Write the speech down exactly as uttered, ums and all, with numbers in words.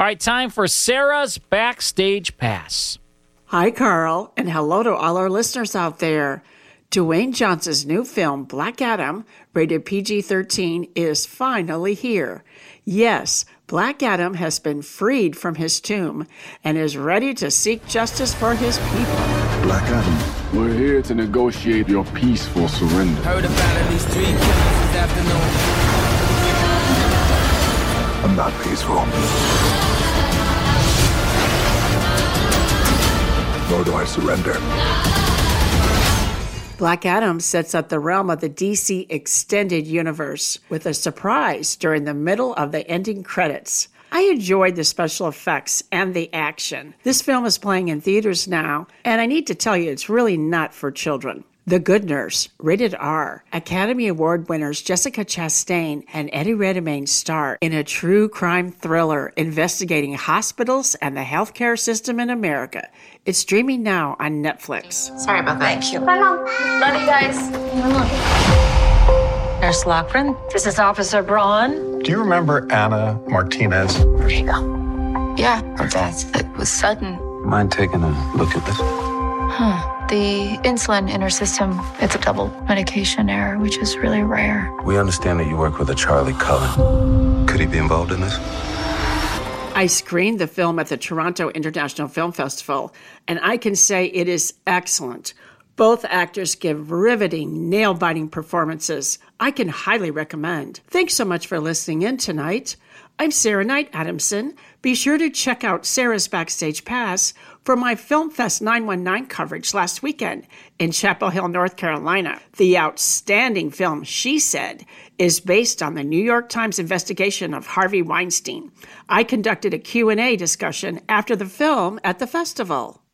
right, time for Sarah's Backstage Pass. Hi, Carl, and hello to all our listeners out there. Dwayne Johnson's new film, Black Adam, rated P G thirteen, is finally here. Yes, Black Adam has been freed from his tomb and is ready to seek justice for his people. Black Adam, we're here to negotiate your peaceful surrender. Heard about these three killings this afternoon. I'm not peaceful. Nor do I surrender. Black Adam sets up the realm of the D C Extended Universe with a surprise during the middle of the ending credits. I enjoyed the special effects and the action. This film is playing in theaters now, and I need to tell you it's really not for children. The Good Nurse, rated R. Academy Award winners Jessica Chastain and Eddie Redmayne star in a true crime thriller investigating hospitals and the healthcare system in America. It's streaming now on Netflix. Sorry about that. Thank you. Bye, Mom. Love you guys. Nurse Lochran, this is Officer Braun. Do you remember Anna Martinez? There you go. Yeah, her death. It was sudden. Mind taking a look at this? Huh. The insulin in her system, it's a double medication error, which is really rare. We understand that you work with a Charlie Cullen. Could he be involved in this? I screened the film at the Toronto International Film Festival, and I can say it is excellent. Both actors give riveting, nail-biting performances. I can highly recommend. Thanks so much for listening in tonight. I'm Sarah Knight Adamson. Be sure to check out Sarah's Backstage Pass for my Film Fest nine one nine coverage last weekend in Chapel Hill, North Carolina. The outstanding film, She Said, is based on the New York Times investigation of Harvey Weinstein. I conducted a Q and A discussion after the film at the festival.